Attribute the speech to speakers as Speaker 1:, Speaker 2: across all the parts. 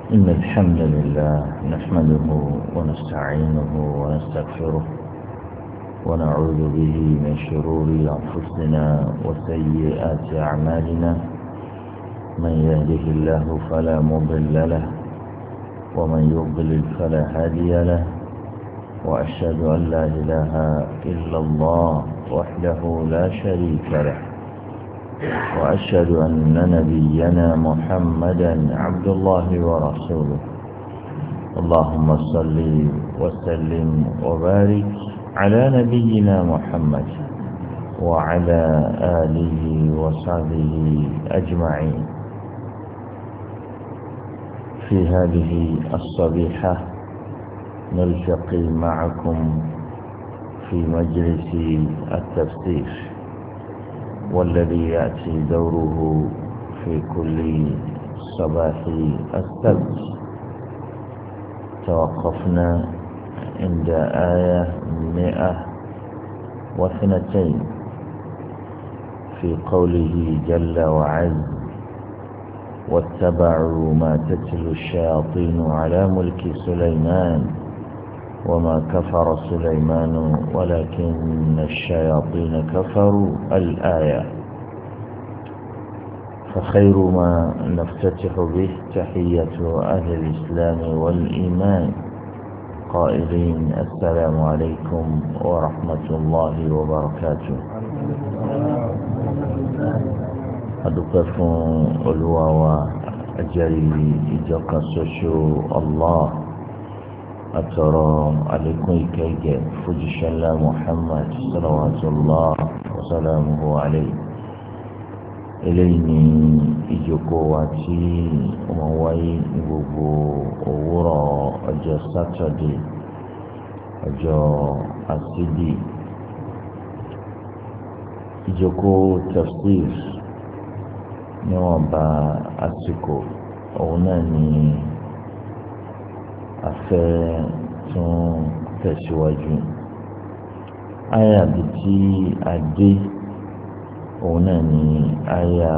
Speaker 1: إن الحمد لله نحمده ونستعينه ونستغفره ونعوذ به من شرور أنفسنا وسيئات أعمالنا. من يهده الله فلا مضل له ومن يضلل فلا هادي له، وأشهد أن لا إله إلا الله وحده لا شريك له، وأشهد أن نبينا محمدا عبد الله ورسوله. اللهم صل وسلم وبارك على نبينا محمد وعلى آله وصحبه أجمعين. في هذه الصبيحة نلتقي معكم في مجلس التفسير، والذي يأتي دوره في كل صباح السبت. توقفنا عند آية 102 في قوله جل وعز: واتبعوا ما تتلو الشياطين على ملك سليمان وما كفر سليمان ولكن الشياطين كفروا. الآية. فخير ما نفتتح به تحية أهل الإسلام والإيمان قائلين: السلام عليكم ورحمة الله وبركاته. أدوكفون ألواوا أجري إجاك سوشو الله، أترى عليكم كيجي فجش الله محمد صلوات الله وسلامه عليه. إليني إجوكو واتي ومواي نبوبو أورا أجو ساتردي أجو أسيدي. إجوكو تفسير نوابا أسيكو أوناني afẹ́ tún tẹ̀síwájú. Àyà bí tí a dé òun náà ní àyà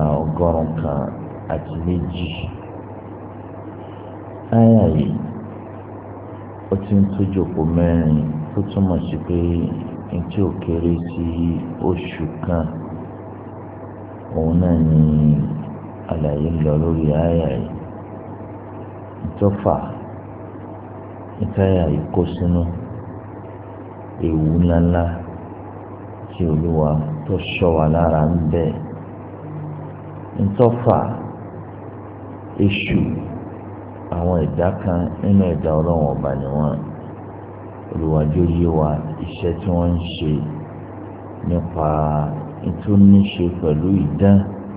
Speaker 1: 102. Àyà yìí ó ti ń tójòkó mẹ́rin tó túmọ̀ sí pé etí ò kéré sí oṣù kan òun náà ní àlàyé lọ lórí àyà yìí. Ìtọ́fà ìtayà ìkó sínú ewu ńláńlá tí Olúwa tó ṣọ́ wa lára ń bẹ. ntọ́fà èṣù àwọn ẹ̀dá kan nínú ẹ̀dá Ọlọ́run ọba ni wọ́n. Olúwa jẹ́ yé wa iṣẹ́ tí wọ́n ń ṣe nípa tó ní ṣe pẹ̀lú idán.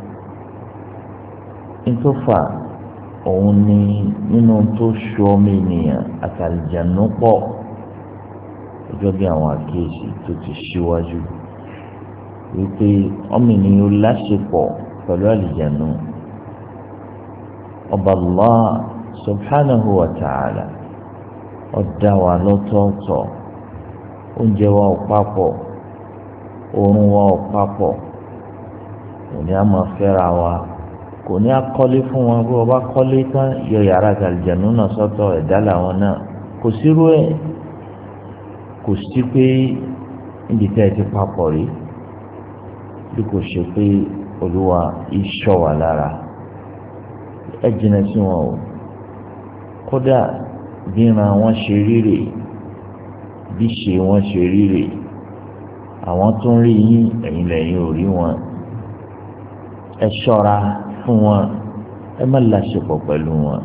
Speaker 1: ntọ́fà òun ni nínú tó ṣọ́ ọmọ ènìyàn àtàlìjànú pọ̀, gẹ́gẹ́ bí àwọn àkíyèsí tó ti ṣíwájú wípé ọmọ ènìyàn láṣepọ̀ pẹ̀lú àlìjànú. Ọba Allah subhanahu wa ta'ala ó dá wa lọ́tọ̀ọ̀tọ̀, oúnjẹ wa ò papọ̀, oorun wa ò papọ̀. òní a máa fẹ́ra wa, kò ní akọ́lé fún wọn bí wọ́n bá kọ́lé tán yọ yàrá àlìjànú náà sọ́tọ̀, ẹ̀dá làwọn náà. kò sírú ẹ̀, kò sí pé níbi tẹ́ ẹ ti papọ̀ rí, bí kò ṣe pé Olúwa iṣọ́ wà lára. ẹ jìnnà sí wọn o. kódà bí ìran wọn ṣe ríre, bí ṣe wọn ṣe ríre, àwọn tó ń rí yín ẹ̀yin lẹ́yìn ò rí wọn. ẹ ṣọ́ra fún wọn, ẹ má láṣepọ̀ pẹ̀lú wọn.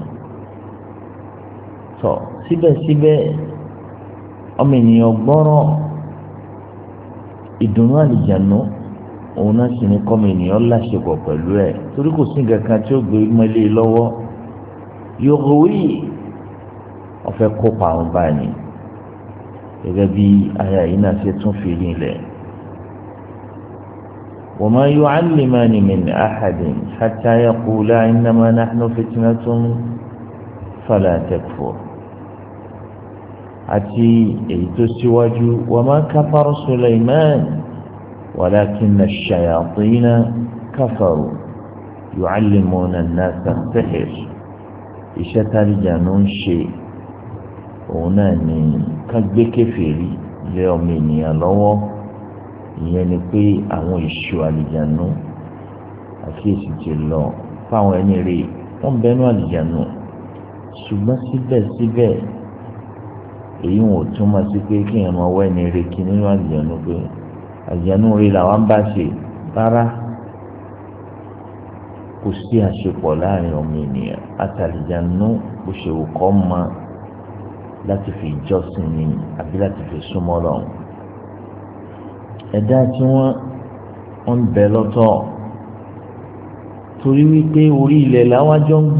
Speaker 1: tọ́ síbẹ̀síbẹ̀ ọmọ ènìyàn gbọ́rọ̀ ìdùnnú àlìjànú, òun náà sì ní kọ́mọ ènìyàn láṣepọ̀ pẹ̀lú ẹ̀, torí kò sí nǹkan kan tí ó gbé mọ́lé lọ́wọ́. yòówì ọ̀fẹ́ kópa àwọn báyìí, gẹ́gẹ́ bí àyà yìí náà ṣe tún fi rinlẹ̀. وما يعلمان من أحد حتى يقولا إنما نحن فتنة فلا تكفر. àti èyí tó síwájú وما كفر سليمان ولكن الشياطين كفروا يعلمون الناس السحر. iṣẹ́ tálíjànú ń ṣe òun náà ní ká gbé kèfèrí lé ọmọ ènìyàn lọ́wọ́. ìyẹn ni pé àwọn ìṣù àlìjànú àkíyèsí ti lọ fáwọn ẹni rè wọ́n bẹnu àlìjànú, ṣùgbọ́n síbẹ̀síbẹ̀ èyí wọn ò túmọ̀ sí pé kí èèyàn máa wá ẹni rè kí nínú àlìjànú pé àlìjànú rè làwọn ń bá ṣe rárá. kò sí àṣepọ̀ láàrin ọmọ ènìyàn àtàlìjànú bó ṣe wù kọ́ mọ́ láti fi jọ́sìn ní àbí láti fi súnmọ́ Ọlọ́run. ẹ̀dá tí wọ́n ń bẹ lọ́tọ̀ torí wípé orí ilẹ̀ làwọn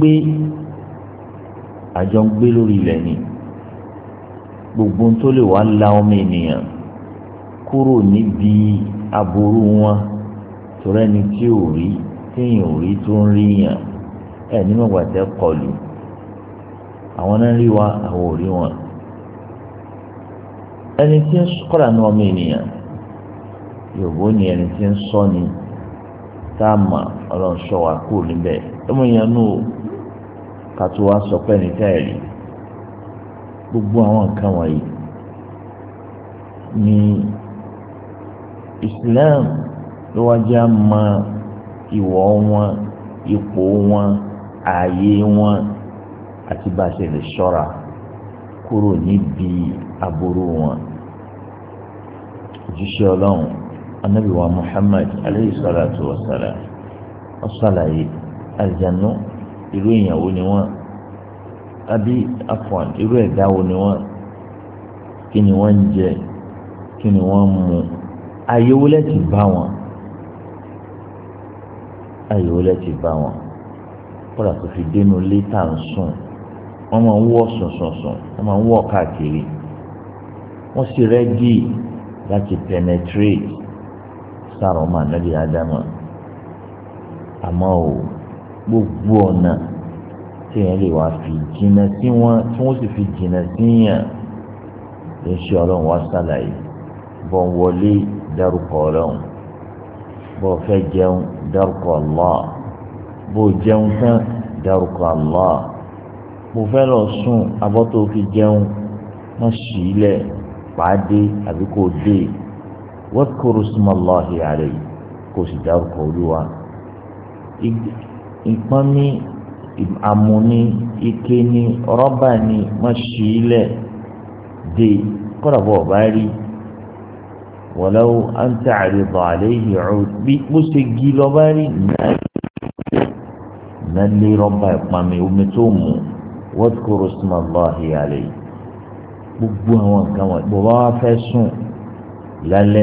Speaker 1: àjọ ń gbé lórí ilẹ̀ ni gbogbo tó lè wá la ọmọ ènìyàn kúrò níbi aburú wọn torí ẹni tí ò rí téèyàn ò rí tó ń rí yàn nínú ìgbàdẹ kọlù àwọn náà rí wa àwọn ò rí wọn. ẹni tí ń kọ́ra ní ọmọ ènìyàn Yorùbá ni ẹni tí ń sọ ni tá a mọ̀ Ọlọ́run sọ wa kúrò níbẹ̀ ọmọ èèyàn nù ká tó wá sọ pé ẹni tẹ́ ẹ̀ rí gbogbo àwọn nǹkan wọ̀nyí ní Islam ló wá jẹ́ àmọ́ ìwọ̀ wọn ipò wọn ààyè wọn àti bá a ṣe lè ṣọ́ra kúrò níbi aburú wọn. òjíṣẹ́ Ọlọ́run Ànábì wa Muhammad alayhi salatu wa salam ọ̀sálàyé àlìjànú irú èèyàn wo ni wọ́n àbí afọ̀n irú ẹ̀dá wo ni wọ́n, kí ni wọ́n ń jẹ, kí ni wọ́n ń mu, àyẹ̀wò lẹ́tì bá wọn kódà tó fi dénú létà ń sùn wọ́n máa ń wọ̀ sùnsùnsùn wọ́n máa ń wọ̀ káàkiri wọ́n sì rẹ́gì láti penetrate sára ọmọ ànábì ádámà. àmọ́ ò gbogbo ọ̀nà tí èèyàn lè wá fi jìnnà sí wọn tí wọ́n sì fi jìnnà sí yàn ló ń ṣe Ọlọ́run wá sàlàyé. bọ́n wọlé dárúkọ Ọlọ́run, bọ́n fẹ́ jẹun dárúkọ Allah, bó jẹun tán dárúkọ Allah, bó fẹ́ lọ sùn abọ́ tó fi jẹun wọ́n sì í lẹ̀ pàdé àbí kò dé wadhkuru ismallahi alayhi kò sì dárúkọ Olúwa. ìpọ́n ní àmúni ike ní rọ́bà ní wọ́n sì í lẹ̀ dé kọ́dà bọ́ ọ̀bá rí walau an ta'rida alayhi 'ud bí bó ṣe gí lọ́ba rí náà lé rọ́bà ìpamẹ́ omi tó mú wadhkuru ismallahi alayhi. gbogbo àwọn nǹkan wọn bọba wa fẹ́ sùn lálẹ́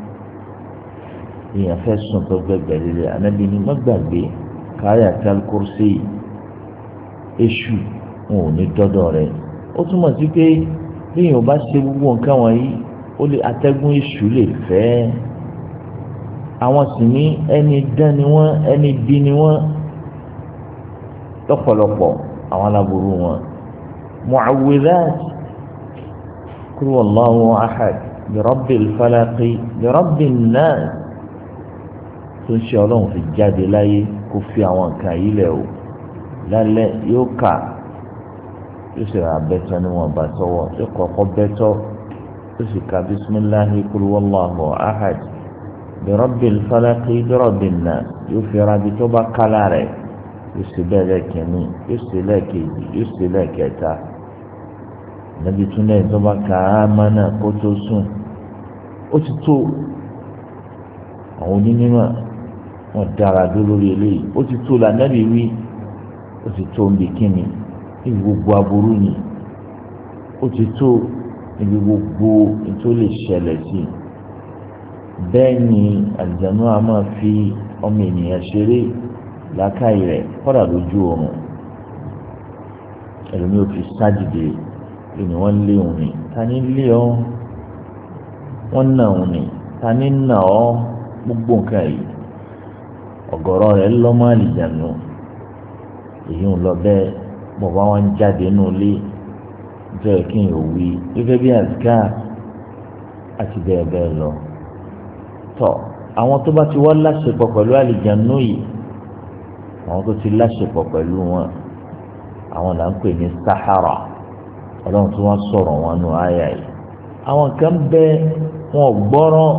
Speaker 1: èèyàn fẹ́ sùn tó gbẹgbẹ lílẹ Ànábì ní má gbàgbé Ayatul Kursi èṣù wọn ò ní dọdọ rẹ̀. ó túmọ̀ sí pé bí èèyàn bá ṣe gbogbo nǹkan wọ̀nyí ó lè atẹ́gùn èṣù lè fẹ́ àwọn sì ní ẹni dán ni wọ́n ẹni bí ni wọ́n lọ́pọ̀lọpọ̀ àwọn aláburú wọn. mu'awwidhat kúrò Allahu ahad birabbil falaqi birabbin nas tó ń ṣe Ọlọ́run fi jáde láyé kó fi àwọn nǹkan yìí lẹ̀ o lálẹ́ yóò kà yóò sì rà bẹ́tọ̀ níwọ̀n bá tọwọ́ yóò kọ́kọ́ bẹ́tọ̀ yóò sì ka bisimilahi kúrò Allahu ahad birabbil falaqi birabbin nas yóò fi ra bí tó bá kálá rẹ̀ yóò sì bẹ́ẹ̀ lẹ́ẹ̀kẹ́ni yóò sì lẹ́ẹ̀kejì yóò sì lẹ́ẹ̀kẹta nàbí tún lẹ́yìn tó bá ka ámánà kó tó sùn ó ti tó. àwọn onímọ̀ wọn dára dó lórí eléyìí ó ti tó la nàbí wí ó ti tó níbi kíni níbi gbogbo aburú ni ó ti tó níbi gbogbo tó lè ṣẹlẹ̀ sí bẹ́ẹ̀ ni àlùjànnú a máa fi ọmọ ènìyàn ṣeré làákàyè rẹ̀ kọ́dà lójú oorun ẹlòmíì ò fi sájìdè ni wọ́n lé òun ni ta ni lé ọ wọ́n nà òun ni ta ni nà ọ gbogbo nǹkan yìí ọ̀gọ̀rọ̀ rẹ̀ lọ́mọ àlìjànú èyí ń lọ bẹ́ẹ̀ bọ̀bá wọn jáde nù lé jẹ́ kí n ò wí gẹ́gẹ́ bí àzíká àti bẹ́ẹ̀ bẹ́ẹ̀ lọ. tọ́ àwọn tó bá ti wá láṣepọ̀ pẹ̀lú àlìjànú yìí àwọn tó ti láṣepọ̀ pẹ̀lú wọn àwọn là ń pè ní sahara ọlọ́run tí wọ́n sọ̀rọ̀ wọn nù àyà yìí àwọn kan bẹ wọn gbọ́rọ̀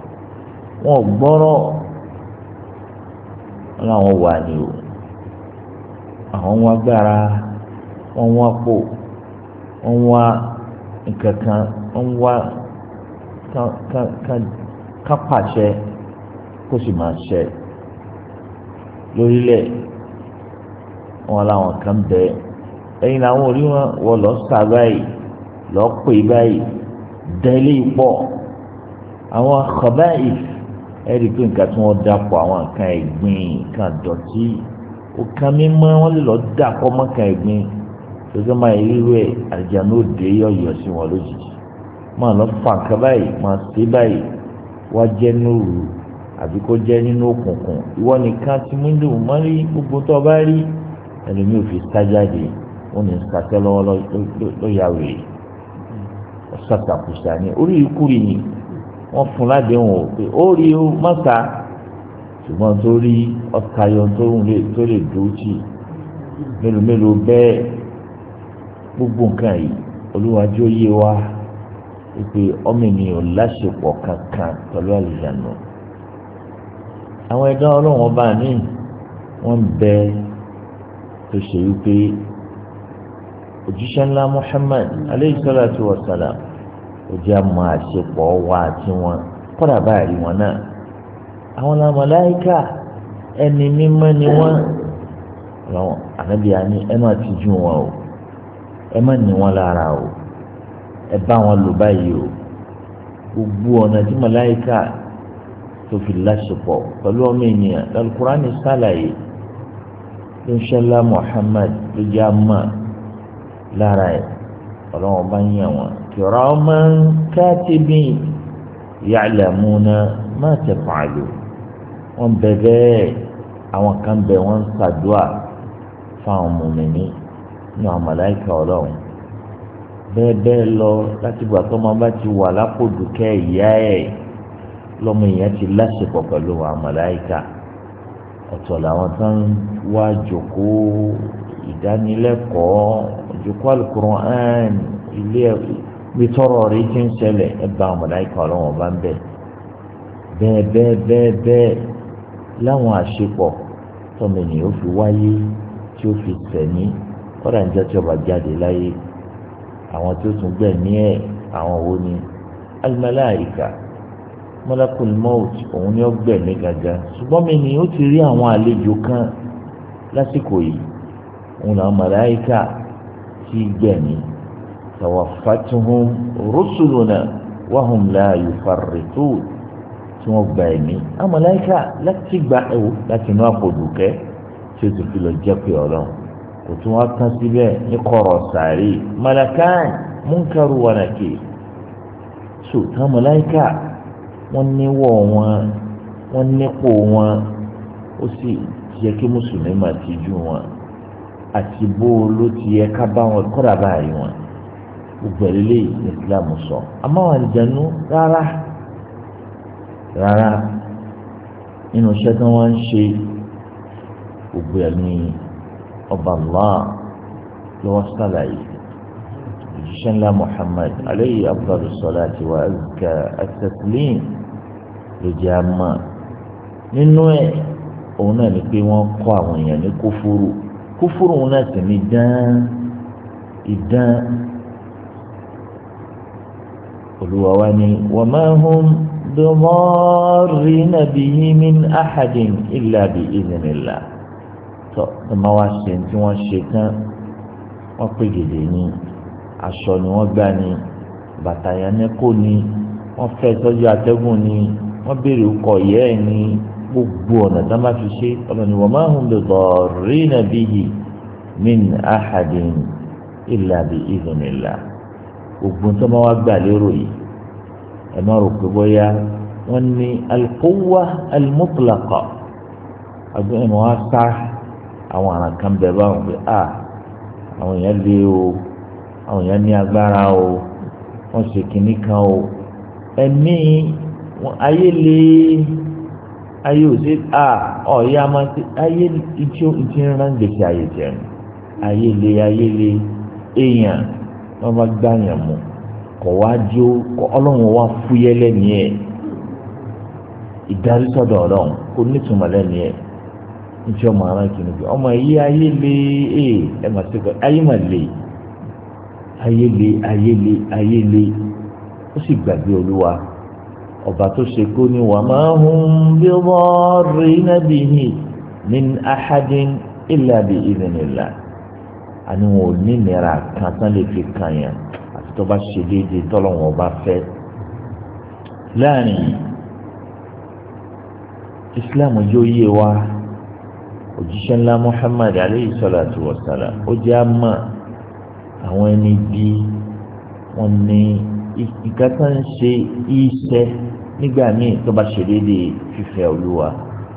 Speaker 1: wọn làwọn wà ní o àwọn wọn agbára wọn wá pò wọn wá nǹkankan wọn wá kan pàṣẹ kó sì máa ṣẹ lórílẹ̀ wọn làwọn kan bẹ ẹ̀yin làwọn orí wọn lọ sá báyìí lọ pè báyìí délé pọ̀ àwọn khaba'is ẹ̀rí pé nǹkan tí wọ́n dàpọ̀ àwọn nǹkan ẹ̀gbin nǹkan dọ̀tí òkan mímọ́ wọ́n lè lọ dàpọ̀ mọ́kàn ẹ̀gbin tó máa ríru ẹ̀ àlùjánnú òde yọ̀yọ̀ sí wọn lójijì máa lọ fà nǹkan báyìí máa ṣe báyìí wá jẹ́ nóòrù àbí kó jẹ́ nínú òkùnkùn ìwọ nìkan tí mú lò mọ́ rí gbogbo tó bá rí ẹlòmí ò fi sájáde wọn ní sàtẹ́ lọ́wọ́ lọ́yàwó ọ̀sàtàkùsà ní orí ìkúrì ni wọ́n fún ládéhùn ò pé ó rí o mọ́ta ṣùgbọ́n tó rí ọ̀tayọ̀ tó lè dóòtì mélòó bẹ́ẹ̀ gbogbo nǹkan yìí olúwàjú yé wa pé ọmọ ènìyàn láṣepọ̀ kankan pẹ̀lú àlùjánnú àwọn ẹ̀dá ọlọ́run ọba ní wọ́n bẹ tó ṣe wípé òjíṣẹ́ ńlá Muhammad aleyhi salatu wa salam ó jẹ́ àmọ́ àṣepọ̀ wa àti wọn kọ́dà báyìí wọn náà àwọn màláíkà ẹni mímọ́ ni wọ́n lọ́wọ́ ànábìá ní ẹ má tijú wọn o ẹ má ní wọn lára o ẹ bá wọn lò báyìí o gbogbo ọ̀nà tí màláíkà tó fi láṣepọ̀ pẹ̀lú ọmọ ènìyàn Al-Qur'ani sálàyé inshallah Muhammad ló jẹ́ àmọ́ lára ẹ̀ ọlọ́wọ́n bá ń yàn wọ́n kiraman katibin ya'lamuna ma taf'alu wọ́n bẹ̀bẹ̀ àwọn kan bẹ̀ wọ́n ṣàdúà fáwọn mùmínì ní àwọn màláíkà ọlọ́run bẹ́ẹ̀ lọ láti gbà tó máa bá ti wà lápòdùkẹ́ ìyá ẹ̀ lọ́mọ èèyàn ti láṣepọ̀ pẹ̀lú àwọn màláíkà ọ̀tọ̀ làwọn tán wá jókòó ìdánilẹ́kọ̀ọ́ jókòó Al-Qur'an ilé ìtọ́rọ̀ rí ti ń ṣẹlẹ̀ ẹ̀bá àwọn màláíkà ọlọ́run bá ń bẹ̀ bẹ́ẹ̀ láwọn àṣepọ̀ tọ́mọ ènìyàn ó fi wáyé tí ó fi tẹ̀mí kọ́dà ń jẹ́ tí ọba jáde láyé àwọn tí ó tún gbẹ̀mí ẹ̀ àwọn wo ni al-malaika malakul maut òun ni ó gbẹ̀mí gàgà ṣùgbọ́n mi ni ó ti rí àwọn àlejò kan lásìkò yìí òun làwọn màláíkà tí gbẹ̀mí tawaffatuhum rusuluna wa hum la yufarritun tí wọ́n gba ẹ̀mí àwọn màláíkà láti gba ẹ̀wò láti inú àpòdùkẹ́ tí ó ti fi lọ jẹ́ pé ọlọ́run kò tún wá tán síbẹ̀ ní kọ̀rọ̀ sàárè malakan munkaru wa nakir so táwọn màláíkà wọ́n níwọ̀ wọn wọ́n nípò wọn ó sì yẹ kí mùsùlùmí máa tijú wọn àti bó ló ti yẹ ká bá wọn kọ́ra báyìí wọn gbogbo ẹ̀lẹ́lẹ́ ní Islam sọ àmọ́ àwọn àlùjànnú rárá nínú iṣẹ́ tí wọ́n ń ṣe gbogbo ẹ̀mí ọba Allah lọ́wọ́ sálàyé òjíṣẹ́ ńlá Muhammad alayhi afdalu salati wa azka at-taslim ló jẹ́ àmà nínú ẹ̀ òun náà ni pé wọ́n kọ́ àwọn èèyàn ní kúfúrú òun náà sì ní ìdán olùwà wa ni wa ma hum bidarrina bihi min ahadin illa bi idhnillah tọ́ ẹ máa wá ṣe tí wọ́n ṣe tán wọ́n pè gèdè ní aṣọ ni wọ́n gbá ní bàtà yanẹ́kò ní wọ́n fẹ́ tọ́jú atẹ́gùn ní wọ́n béèrè ọkọ̀ ìyá ẹ̀ ní gbogbo ọ̀nà tá a máa fi ṣe ọlọ́ni wa ma hum bidarrina bihi min ahadin illa bi idhnillah gbogbo tó máa wá gbà lérò yìí ẹ má rò pé bóyá wọ́n ní al-quwwa al-mutlaqa àgbẹ̀ ẹ̀ máa wá sá àwọn àràn kan bẹ̀ báwọn pé àwọn èèyàn lé o àwọn èèyàn ní agbára o wọ́n ṣe kínní kan o ẹ̀mí ayé lé ayé ò sí ọ̀ya máa ti ayé ìtí ń rán gbèsè ayé jẹun ayéle èèyàn wọ́n bá gbàyàn mú kọ̀ wá jó ọlọ́run wá fúyẹ́ lẹ́ni ẹ̀ ìdarí sọ́dọ̀ ọlọ́run kò nítumọ̀ lẹ́ni ẹ̀ níṣẹ́ ọmọ ara kìíní bí ọmọ yìí ayéle ẹ̀ mà sí kọ́ ayé mà le ayéle ó sì gbàgbé olúwa ọba tó ṣe kó ní wa ma hum bidarrina bihi min ahadin illa bi idhnillah àni wọn ò ní nira kan tán lè fi kàn yàn àti tó bá ṣe déédéé tọ́lọ́wọ́n ọba fẹ́. láàrin islam yóò yé wa òjíṣẹ́ ńlá muhammad aleyhi salatu wa salam ó jẹ́ àmà àwọn ẹni bí wọ́n ní ìkàtà ń ṣe iṣẹ́ nígbà míì tó bá ṣe déédéé fífẹ́ olúwa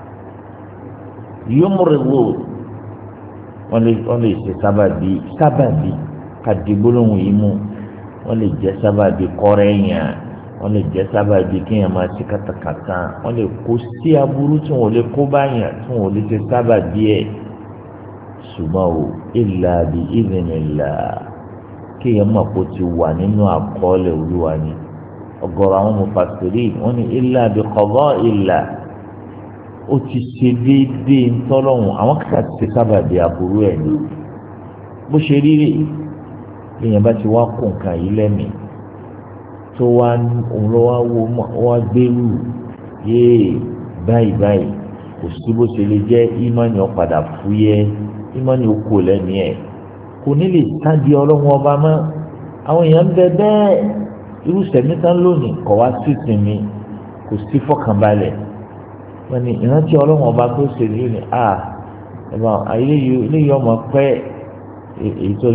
Speaker 1: yóò mú rẹ̀ wò wọ́n lè ṣe sábàbí kàdégbólóhùn yìí mú wọ́n lè jẹ́ sábàbí kọ́rẹ́yìn wọ́n lè jẹ́ sábàbí kéèyàn máa ṣe kàtàkàtà wọ́n lè kó sí aburú tí wọ́n lè kó báyàn tí wọ́n lè ṣe sábàbí ẹ̀ ṣùgbọ́n o illa bi idhnillah kéèyàn mọ̀ kó ti wà nínú àkọọ́lẹ̀ olúwa ni ọ̀gọ̀rọ̀ àwọn mufassirin wọ́n ní illa bi qada'illah ó ti ṣe déédéé ntọ́lọ́hún àwọn kàkà ti sábàbí aburú ẹ̀ ní bó ṣe rí rè èèyàn bá ti wá kó nǹkan yìí lẹ́mìí tó wá òun lọ wá gbérù yéè báyìí kò sí bó ṣe lè jẹ́ ìmọ̀ni ọ̀padà fúyẹ́ ìmọ̀ni okò lẹ́mìí ẹ̀ kò ní lè sáàdì ọlọ́run ọba mọ́ àwọn èèyàn bẹ bẹ́ẹ̀ irú sẹ̀mí tán lónìí kọ̀ wá sí ìsinmi kò sí fọkànbalẹ̀ wọ́n ní ìrántí ọlọ́run ọba tó ṣe ní ní eléyìí ọmọ pẹ́ èyí tó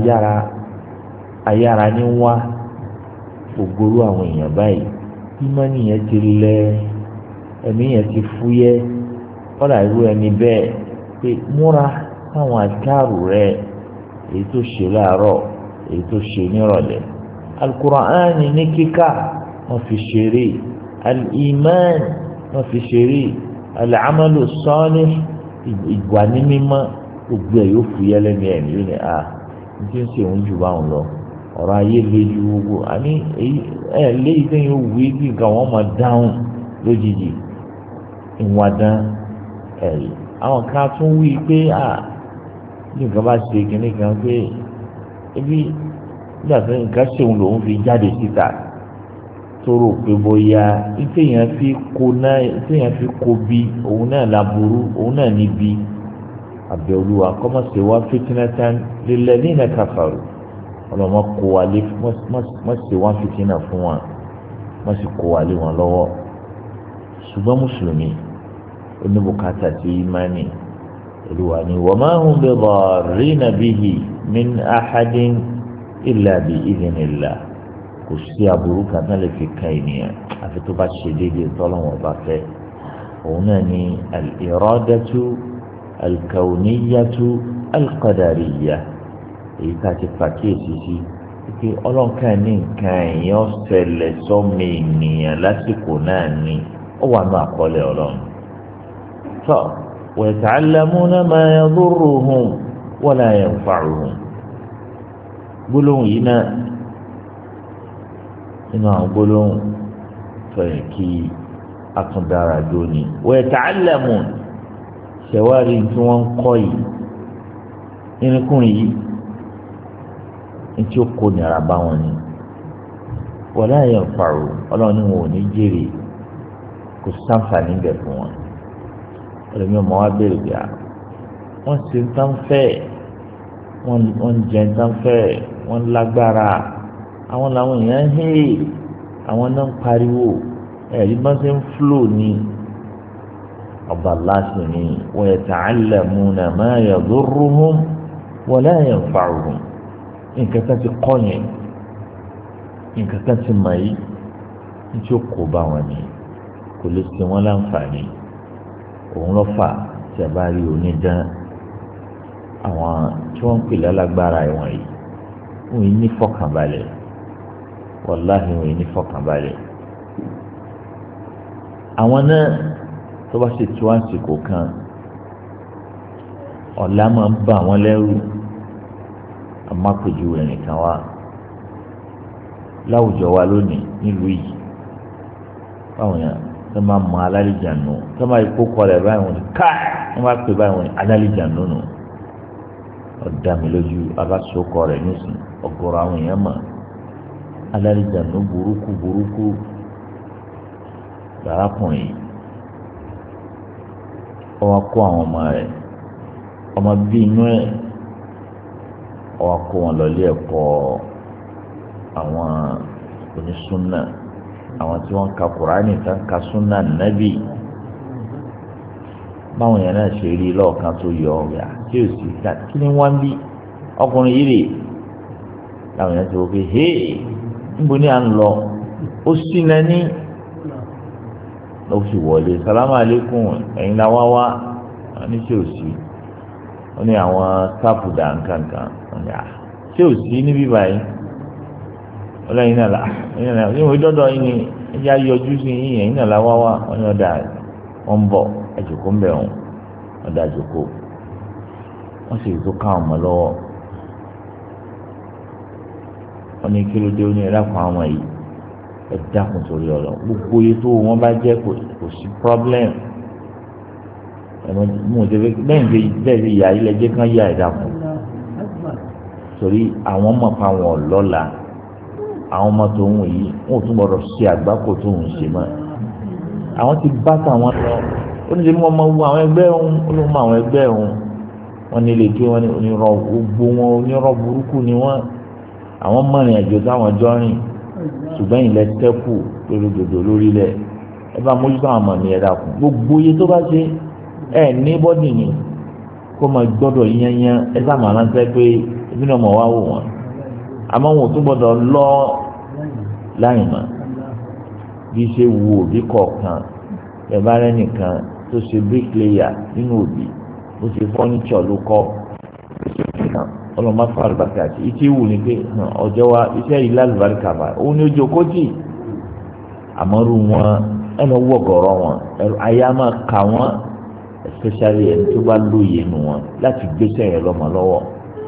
Speaker 1: ayára ní wá ògbóró àwọn èèyàn báyìí ìmọ̀ni yẹn ti lẹ ẹ̀mí yẹn ti fúyẹ́ kọ́dà irú ẹni bẹ́ẹ̀ pé múra táwọn àkàrò rẹ̀ èyí tó ṣe láàárọ̀ èyí tó ṣe nírọ̀lẹ́ Al-Qur'ani ní kíkà wọ́n fi ṣeré al-iman wọ́n fi ṣeré al-amalu salih ìgbà ní mímọ́ gbogbo ẹ̀ yóò fúyẹ́ lẹ́nu ẹ̀ ní ní ní tí ń ṣe òun jù báwọn lọ ọ̀rọ̀ ayé lé ju gbogbo àní léyìí tó yẹ wí bí nǹkan wọn máa dáhùn lójijì ìwádàn ẹ̀rí àwọn kan tún wí pé bí nǹkan bá ṣe kínní kan pé ebi nígbà tó nǹkan ṣeun lòun fi jáde síta tó rò pé bóyá ìtẹ̀yàn fi kó bí òun náà laburú òun náà níbi àbẹ̀olúwa kọ́mọ̀sẹ̀ wá fitinatan lilladhina kafaru ọlọ́mọ kó wa lé mọ̀sẹ̀ wá fitinà fún wa mọ̀sẹ̀ kó wa lé wọn lọ́wọ́ ṣùgbọ́n mùsùlùmí oníbùkátà sí ìmánì olúwa ni wa ma hum bidarrina bihi min ahadin illa bi idhnillah kò sí aburú kan náà lè fi kan ènìyàn àfi tó bá ṣe déédéé tọ́lọ́wọ́n bá fẹ́ òun náà ni al-iradatu al-kawniyatu al-qadariyya èyí tá a ti pàkíyèsí sí pé ọlọ́nkàn ní nǹkan èèyàn ṣẹlẹ̀ sọ́mọ ènìyàn lásìkò náà ni ó wà ní àkọọ́lẹ̀ ọlọ́run tó wa yata'allamuna ma yadurruhum wa la yanfa'uhum gbólóhùn yìí náà nínú àwọn gbólóhùn tó yẹ kí atúndára dóni wa yata'allamun ṣẹ̀wárí tí wọ́n ń kọ́ yìí irinkunrin yìí ntí ó kó nira bá wọn ni wala yanfa'u ọlọ́run ní wọn ò ní jèrè kò sáǹfààní bẹ̀ fún wọn ẹlòmí ọmọ wa béèrè bí i wọ́n ṣe ń tán fẹ́ wọ́n jẹ ń tán fẹ́ wọ́n lágbára àwọn làwọn èèyàn ń hé àwọn náà ń pariwo ẹ̀rí bá ṣe ń flò ní ọba láti ní wa yata'allamuna ma yadurruhum wala yanfa'uhum nǹkan kan ti kọ́ yẹn nǹkan kan ti mọ̀ yìí tí ó kó bá wọn ni kò lè ṣe wọn láǹfààní òun lọ fà tí a bá rí onídán àwọn tí wọ́n ń pè lálágbára ẹ̀wọ̀n yìí wọ́n yìí ní fọkànbalẹ̀ wàláhì wọ́n yìí ní fọkànbalẹ̀ àwọn náà tó bá ṣe tó àsìkò kan ọ̀la máa ń bà wọ́n lẹ́rù amápèjú ẹnìkan wá láwùjọ wa lónìí nílùú yìí báwọn yẹn tó máa mọ alálìjànú tó máa kó kọlẹ̀ báyìí wọn ni káà wọn máa pè báyìí wọn ni alálìjànú nù ọ̀dà mi lójú abásokọ rẹ̀ nísìn ọ̀gọ̀rọ̀ àwọn èèyàn mọ̀ alálìjànú burúkú lárákùnrin yìí ọwọ́ kó àwọn ọmọ rẹ̀ ọmọ bíi inú ẹ̀ ọwọ́ kó wọn lọ ilé ẹ̀kọ́ àwọn onísúnà àwọn tí wọ́n ka kùránì tán ka súnà nábì báwọn yẹn náà ṣe rí lọ́ọ̀kan tó yọ ọ̀gá tí ò sí ká kí ni wọ́n bí ọkùnrin yìí rè láwọn yẹn ti wọ́n pé hey níbo ni à ń lọ ó sì náà ní ló fi wọlé salamu aleykum ẹ̀yin la wá wá ní ṣé ò sí wọ́n ní àwọn sáàpù dànkankan wọ́n ní ṣé ò sí níbí báyìí ọlọ́yin náà la ẹ̀yin náà ní ìwé dọ́dọ̀ yín ni ẹ̀yà yọjú sí yín ẹ̀yin náà la wá wá wọ́n ní ọ̀dà wọ́n ń bọ̀ ẹ̀jọ̀kó ń bẹ̀ wọ́n ọ̀dà àjòkó wọ́n sì tó káwọn ọmọ lọ́wọ́ wọ́n ní kí ló dé ó ní ẹ̀dá kan àwọn yìí ẹ dákun torí ọ̀rọ̀ gbogbo iye tó wọn bá jẹ́ kò sí problem ẹ̀mọ́ mo tẹ́ bẹ́ẹ̀ ní bẹ́ẹ̀ ní ìyá ilẹ̀ jẹ́ kán yá ẹ̀dá kù torí àwọn ọmọ pa wọn lọ́la àwọn ọmọ tó ń wò yìí wọn ò tún gbọdọ̀ ṣe àgbákò tó ń ṣe mọ́ àwọn ti bá tàwọn lọ ó ní sẹ́ni wọ́n máa wo àwọn ẹgbẹ́ òun ó ló mọ àwọn ẹgbẹ́ òun wọ́n nílé kí wọ́n ní onírọ̀ gbogbo wọn onírọ̀ burúkú ni wọ́n àwọn mọ̀rìn àjò táwọn jọ rìn ṣùgbọ́n ilẹ̀ tẹ́kù lórí dòdò lórílẹ̀ ẹ bá mójútó àwọn ọmọ mi ẹ dákun gbogbo iye tó bá ṣe ẹ ní bọ́dì ni kó máa gbọ́dọ̀ yányán ẹ sáà máa rántẹ́ pé ebi náà mọ̀ wá wò wọ́n àmọ́ wọn ò tún gbọ́dọ̀ lọ láì mọ̀ bí ṣe wu òbí kọ̀ọ̀kan ẹ bá rẹ́ nìkan tó ṣe bricklayer nínú òbí bó ṣe fọ́níṣọ̀ ló kọ́ ọlọ́mọ fún àlùbáríkà àti ìtí wù ní pé ọjọ́ wa iṣẹ́ yìí lálùbáríkà bá òun ní ojú okójì àmọ́rú wọn ẹnu wọ̀gọ̀rọ̀ wọn àyà máa kà wọ́n especially ẹni tó bá lóye nu wọn láti gbéṣẹ́ yẹn lọ́mọ lọ́wọ́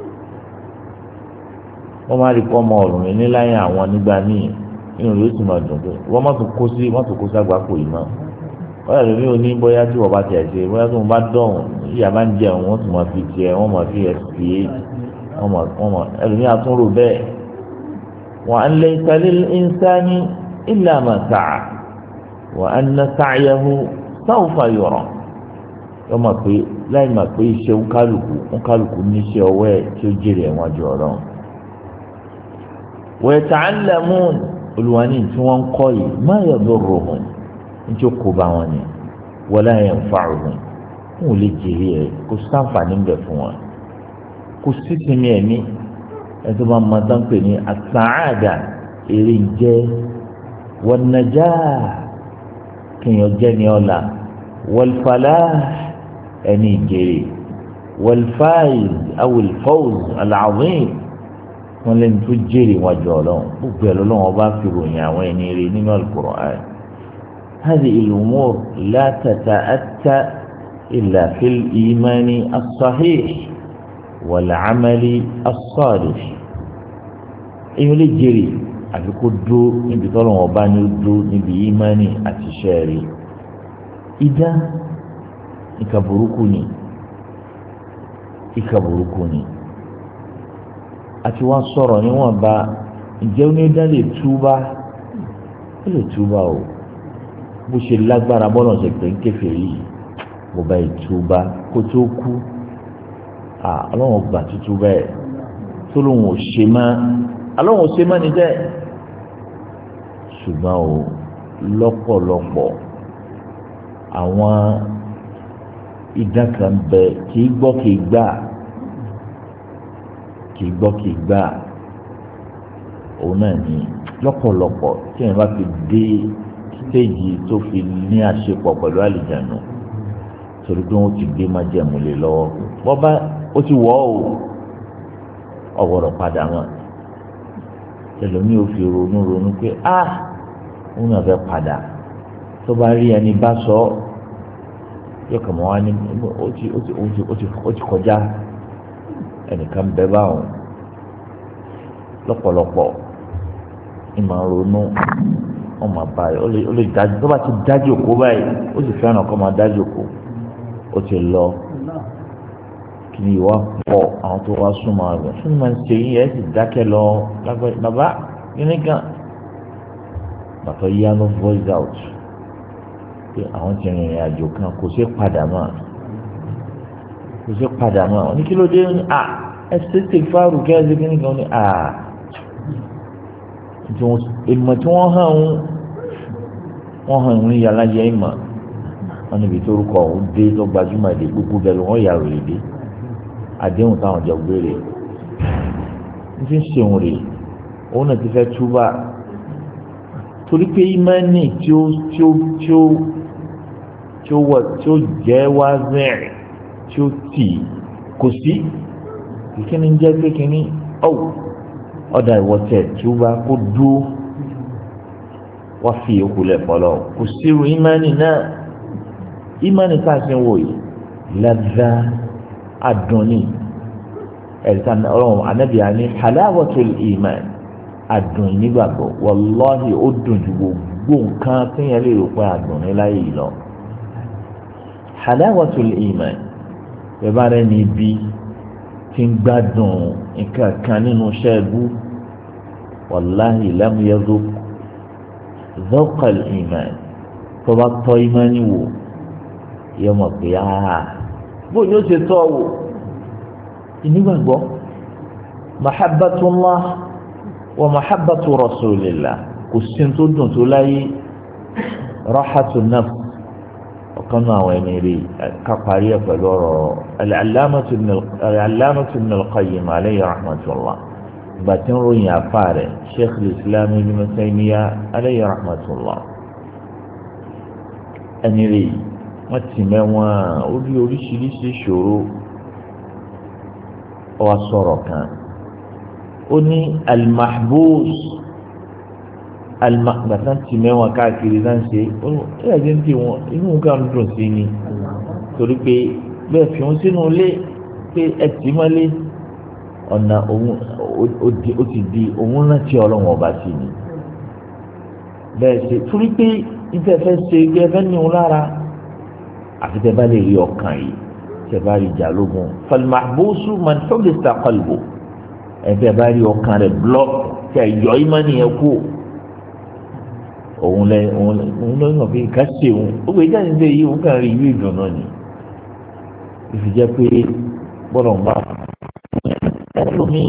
Speaker 1: wọ́n máa rí kọ́ ọmọ ọ̀rùn ní láyé àwọn nígbà míì inú rẹ̀ ó sì máa dùn pé wọ́n má tún kó sí àgbákò yìí mọ́ wọ́n yàtọ̀ mí ò ní bóyá tí wọ́n bá tẹ̀ ṣe bóyá tó ń bá dọ̀hùn ìyá bá ń jẹun wọ́n tún máa fi tiẹ̀ wọ́n máa fi expiate ẹlòmíì àtúnrò bẹ́ẹ̀ wa an laysa lil insani illa ma sa'a wa anna sa'yahu sawfa yura yọ máa pé láì máa pé iṣẹ́ nkálukú níṣẹ́ ọwọ́ ẹ̀ tí ó jèrè ẹ̀wọ̀n àjọ ọ̀rọ̀ wa yata'allamun olùwàní tí wọ́n ń kọ́ yìí ma yadurruhum njẹ́ kó bá wọn ni wala yanfa'uhum wọn ò lè jèrè ẹ̀ kó sáǹfààní ń bẹ fún wọn kò sí sinmi ẹ̀mí ẹ̀tọ́ máa ma tán pè ní àtàádà èrè jẹ́ wọnàjà kéèyàn jẹ́ ní ọ̀la wọlfàlà ẹni ìjèrè wọlfàìz awolfọ́ọ̀z aláwìn wọn lẹ́nu tó jèrè wọn jọ ọlọ́run gbogbo ẹ̀ lọ́wọ́ bá fi ròyìn àwọn ẹni rè nínú Al-Qur'an هذه الأمور لا تتأتى إلا في الإيمان الصحيح والعمل الصالح èyí lè jèrè àfi kó dúró níbi tọ́lọ̀ wọn bá ní ó dúró níbi ìmánì àti iṣẹ́ rí ìdá ìkà burúkú ni àti wá sọ̀rọ̀ níwọ̀n bá ìjẹ́ onídá lè túbá ó lè túbá o bó ṣe lágbára bọ́lọ̀ ṣe pé ń kèfèrí yìí bó bá ìtúbá kó tó kú ọlọ́run gbà tútù bẹ́ẹ̀ tó lóun ò ṣe má ọlọ́run ò ṣe má ní bẹ́ẹ̀ ṣùgbọ́n o lọ́pọ̀lọpọ̀ àwọn idán kan bẹ kìí gbọ́ kìí gbà òun náà ní lọ́pọ̀lọpọ̀ tí èèyàn bá fi dé stéèjì tó fi ní àṣepọ̀ pẹ̀lú àlìjánu torí pé wọ́n ti gbé májẹ̀mú lé lọ́wọ́ wọ́n bá ó ti wọ́ ọ̀wọ́rọ̀ padà wọn ẹlòmíì ò fi ronú pé òun náà fẹ́ padà tó bá rí ẹni bá sọ yóò kàn mọ́ wá ní ó ti kọjá ẹnìkan bẹ́ báwọn lọ́pọ̀lọpọ̀ ìmọ̀ ronú ọmọ báyìí ó lè dájú tó bá ti dájú òkú báyìí ó sì fẹ́ràn kó máa dájú òkú ó ti lọ kí ni ìwà pọ̀ àwọn tó wá súnmọ́ rẹ̀ fún mi ṣe yí ẹ̀ sì dákẹ́ lọ lágbàá bàbá kíní kan bàtọ̀ yíyá ló voice out pé àwọn ti rìnrìn àjò kan kò sí padà mọ́ wọn ní kí ló dé ní ẹ ṣe ṣe fáàrù kí ẹ ṣe kíní kan ní ìmọ̀ tí wọ́n hàn ń yàrá yẹ ìmọ̀ wọn níbi tó rúkọ ọ̀hún dé tó gbajúmọ̀ èdè gbogbo bẹ̀rù wọn yà rèé dé àdéhùn táwọn jọ gbére ní fi ń ṣeun rèé òun náà ti fẹ́ túbà torí pé ìmánì tí ó jẹ́ wá zẹ́rìn tí ó tì kò sí ìkíni ń jẹ́ pé kíní ọ̀dà ìwọ̀tẹ̀ túbà kó dúró wá fi ìyókù lẹ̀ pọ̀lọ́ kò sírù ìmánì náà ìmánì tá a ṣe ń wò yìí ladha adùnní ẹ̀ka ọlọ́run anábìá ní halawatul iman adùn nígbàgbọ́ wàláhì ó dùn ju gbogbo nǹkan téèyàn lè rò pé adùn ní láyé yìí lọ halawatul iman bẹ́ẹ̀ bá rẹ̀ níbi tí ń gbádùn nǹkan kan nínú ṣẹ́ẹ̀bù wàláhì lam yazuq zawqal iman tó bá tọ́ ìmánì wò yẹ mọ̀ pé bóyá ni ó ṣe tọ́ wò ìnígbàgbọ́ mahabbatullah wa mahabbatu rasulillah kò sí tó dùn tó láyé rahatun nafs ọ̀kan náà àwọn ẹni rí ká parí ẹ̀ pẹ̀lú ọ̀rọ̀ al-allamatu ibn al-qayyim alayhi rahmatullah ìgbà tí ń ròyìn àfa rẹ̀ sheikh al-islam ibn taymiyyah alayhi rahmatullah ẹni rí wọ́n ti mẹ́wọ́n orí oríṣiríṣi ìṣòro ọwọ́ sọ̀rọ̀ kan ó ní al-mahbus gbàtà ti mẹ́wọ́n káàkiri náà ṣe ẹ̀yà jẹ́ ti wọn inú nǹkan dùn sí ni torí pé bẹ́ẹ̀ fi wọn sínú ilé pé ẹ tì í mọ́lé ọ̀nà òun ó ti di òun rántí ọlọ́run ọba sí ni bẹ́ẹ̀ ṣe torí pé ìfẹ́fẹ́ ṣe gẹ́gẹ́ ní òun lára àfi tẹ́ bá lè rí ọkàn yìí tẹ́ bá rí ìjà lógun falmahbusu man hubisa qalbu ẹ̀fẹ́ bá rí ọkàn rẹ̀ blọọkì tẹ́ yọ ìmánì yẹn kú òun lọ yàn fi ká ṣe òun ó gbé jáde níbẹ̀ yìí òun kàn rí ìwé ìdùnnú ni ìfìjẹ́ pé gbọ́dọ̀ ń bá ẹlòmíì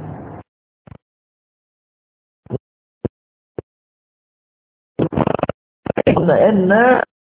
Speaker 1: ẹ̀nà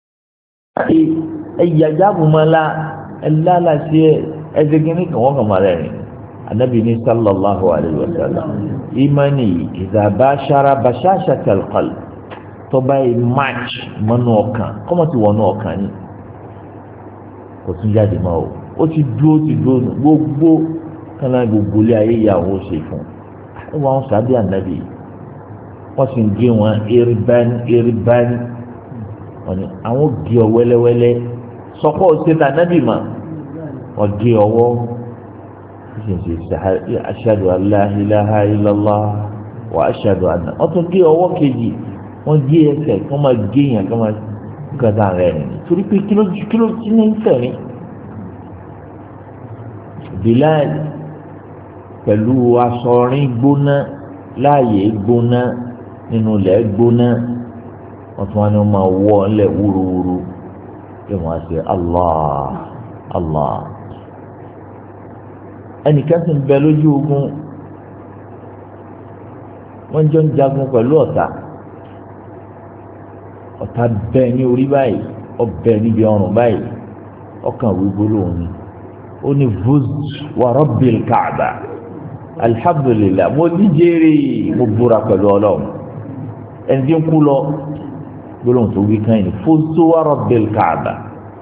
Speaker 1: ẹ̀yàjábùmọ́lá ẹ̀lálàṣẹ ẹ̀ẹ́dẹ́gẹ́ni kan wọ́n kàn máa rẹ̀ rìn anabi ní sallallahu alayhi wa sallam imani idha bashara bashashatal qalb tó báyìí match mọ́nú ọkàn kọ́mọ ti wọnú ọkàn ni kò tún jáde mọ́ ó ti dúró gbogbo kánà gbogbo ilé ayé ìyàwó ṣe fún wọn sábẹ́ anabi wọ́n sì ń gé wọn eriban wọn ni àwọn gé ọ wẹ́lẹ́wẹ́lẹ́ sọ́kọ́ ṣẹlẹ̀ anabi mà wọ́n gé ọwọ́ ashhadu an la ilaha illallah wa ashhadu anna wọ́n tún gé ọwọ́ kejì wọ́n gé ẹsẹ̀ kí wọ́n máa gé yẹn kí wọ́n máa gàdá rẹ̀ nìyí torí pé kí ló ti ní sẹ̀rin Bilal pẹ̀lú asọ̀rin gbóná láàyè gbóná nínú ilẹ̀ gbóná wọ́n tún wá ní wọ́n máa wọ́ ọ́lẹ̀ wúruwúru kí wọ́n á ṣe Allah ẹnìkan sì ń bẹ lójú ogun wọ́n jọ ń jagun pẹ̀lú ọ̀tá bẹ́ẹ̀ ní orí báyìí ọbẹ̀ níbi ọrùn báyìí ọkàn wíwó lòun ni ó ní vuz wa rabbil Kaaba alhamdulillah mo díjèrè mo búra pẹ̀lú ọlọ́run ẹni tí ń kú lọ gbólóhùn tó wí kan yìí fuz wa rabbil Kaaba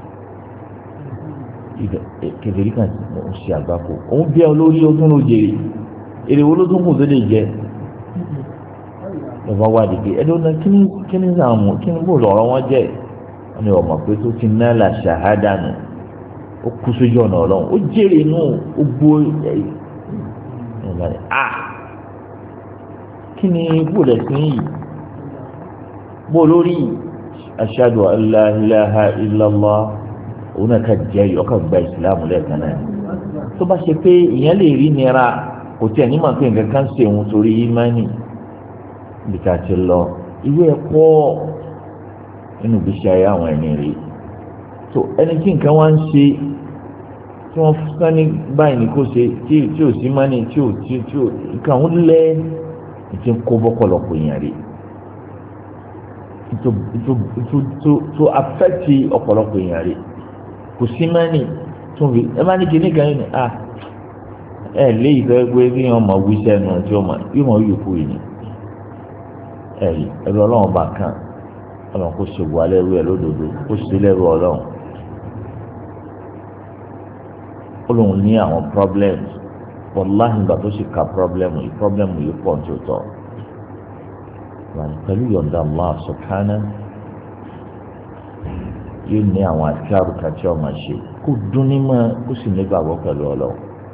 Speaker 1: kẹfẹ́rí kan ń ṣe àgbákò òun bí ọ lórí ọdún ló jèrè èrè wo ló tún kù tó lè jẹ ẹ̀fọ́ wá dìde ẹ̀dọ́ náà kí ni sàmù kí ni bó lọ́rọ́ wọn jẹ́ wọn ni ọmọ pé tó ti ná la ṣàhádà nù ó kú sójú ọ̀nà ọlọ́run ó jèrè nù ó gbó kí ni bóòlẹ̀ sí yìí bó lórí ashhadu an la ilaha illallah òun náà ká jẹ́ ọkọ̀ gba ìsìlámù lẹ́ẹ̀kan náà tó bá ṣe pé ìyẹn lè rí nira kò tí ẹ̀ ní màá pé nǹkan kan ṣe òun torí ìmánì bí ká ti lọ ìwé ẹ̀kọ́ nínú ìgbésí ayé àwọn ẹni rèé tó ẹni tí nǹkan wá ń ṣe tí wọ́n fún ní báyìí ní kó ṣe tí ò sí mánì tí ò nǹkan ń lẹ́ ti ń kó bọ́kọ̀lọ́pọ̀ èèyàn rèé tó afẹ́tì ọ̀pọ̀lọpọ̀ èèyàn rèé kò sí mánì tó ń fi ẹ má ní kíní kan yìí ni léyìí fẹ́ gbé kí wọ́n mọ̀ wí sẹ́nu tí wọ́n mọ̀ yòókù yìí ni ẹ̀rọ ọlọ́run bá kàn ọlọ́run kò ṣe wà lẹ́rú ẹ̀ lódodo kò ṣe lẹ́rú ọlọ́run olóhùn ní àwọn problems wàláhì ìgbà tó ṣe ka problem yìí pọ̀ tó tọ̀ pẹ̀lú yọ̀ǹda Allah subhanahu yóò ní àwọn àti àrùkà tí wọ́n máa ṣe kó dún ní mọ́ kó sì ní gbàgbọ́ pẹ̀lú ọlọ́run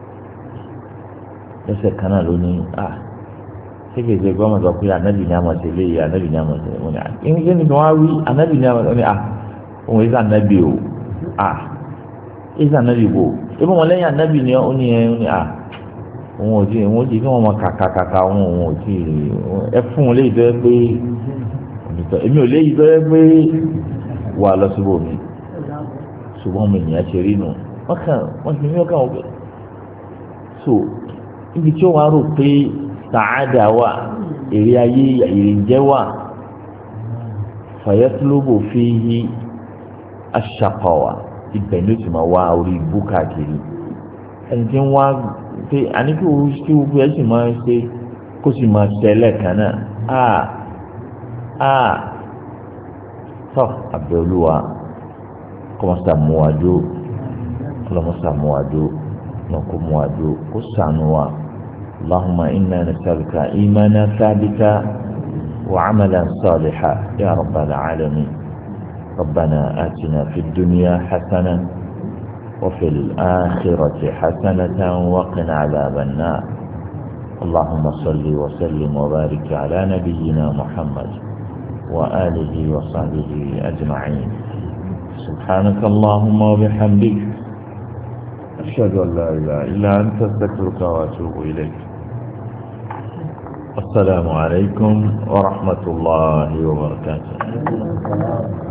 Speaker 1: lẹ́sẹ̀ kan náà ló ní kékeré gbọ́mọ̀ sọ pé anabi ní àmọ̀ sí léyìí anabi ní àmọ̀ sí léyìí wọ́n ní ìyẹn ní kí wọ́n á wí anabi ní àmọ̀ sí léyìí òun èsì anabi o èsì anabi o ebi wọn lẹ́yìn anabi ní ó ní òun ò tí òun ò tí kí wọ́n mọ kàkàkàkà òun ò tí ẹ fún un léyìí tó yẹ pé èmi ò léyìí tó yẹ pé wà lọ síbò mi ṣùgbọ́n mi nìyà ṣe rí nù wọ́n ti ní ọkàn òkè so ibi tí ó wàá rò pé sàádà wà èrè ayé ìrìnjẹ wà fàyẹtulóbò fi yí aṣàkọwà ibẹ̀ ní oṣù máa wá orí ibú káàkiri ẹni tí ń wá pé àníkú kí gbogbo ẹ sì máa ṣe kó sì máa ṣẹlẹ̀ kan náà tọ́ abẹ́olúwa kọ́mọ́sá muwájú kọ́mọ́sá muwájú nọkọ muwájú kó sànù wa. اللهم إنا نسألك إيمانا ثابتا وعملا صالحا يا رب العالمين ربنا آتنا في الدنيا حسنة وفي الآخرة حسنة وقنا عذاب النار اللهم صل وسلم وبارك على نبينا محمد وآله وصحبه أجمعين سبحانك اللهم وبحمدك أشهد أن لا إله إلا أنت أستغفرك وأتوب إليك السلام عليكم ورحمة الله وبركاته